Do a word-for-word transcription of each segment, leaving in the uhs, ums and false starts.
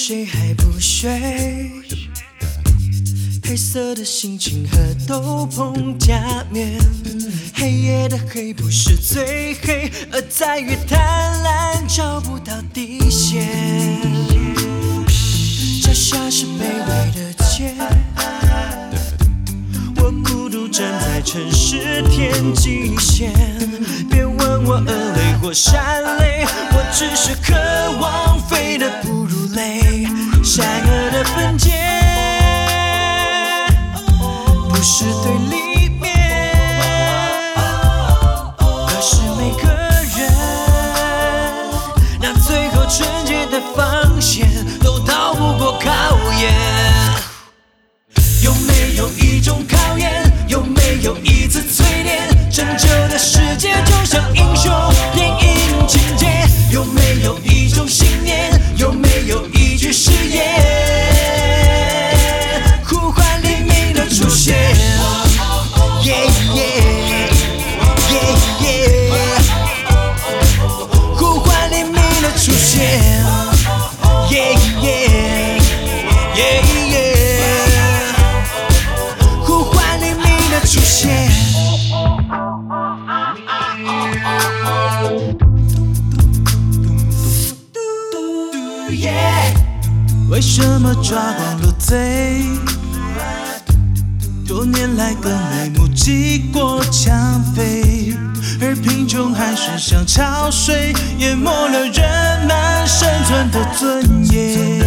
谁还不睡？黑色的心情和斗篷假面，黑夜的黑不是最黑，而在于贪婪找不到底线。脚下是卑微的街，我孤独站在城市天际线。别问我蛾泪或闪泪，我只是渴望飞得不如累。善恶的分界不是对立面，而是每个人那最后纯洁的防线都逃不过考验。有没有一种考验？有没有一次淬炼？拯救的世界就像英雄电影情节。有没有一种信念？有没有一句誓言？呼唤黎明的出现。Yeah, yeah, yeah, yeah. 呼唤黎明的出现。Yeah, yeah, yeah, yeah. 呼唤黎明的出现。为什么抓光了贼？多年来更没目击过抢匪，而贫穷还是像潮水，淹没了人们生存的尊严。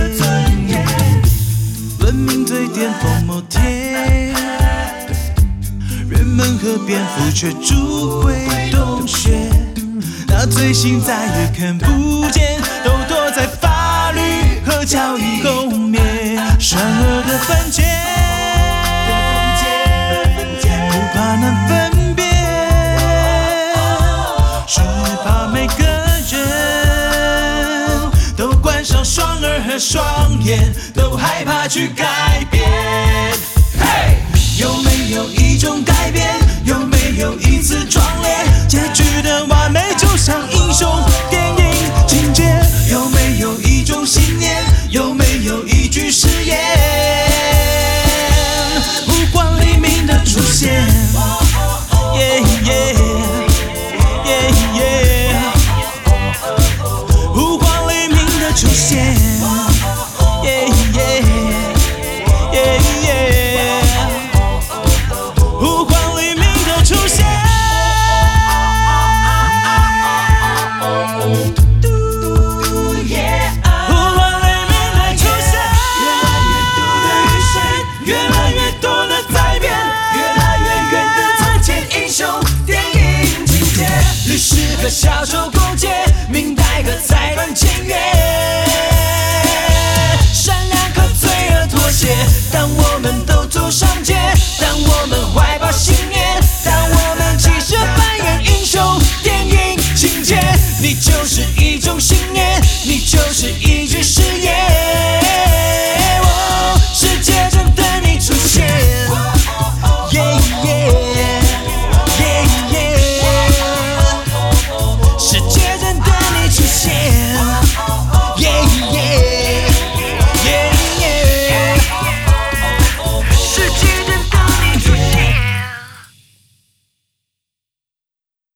文明最巅峰某天，人们和蝙蝠却逐回洞穴，那罪行再也看不见，都躲在法律和教义后面。善恶的分界不怕难分辨，只怕每个人都关上双耳和双眼，都害怕去改变。Hey! 有没有一种改变？有没有一次壮烈？结局的完美就像英雄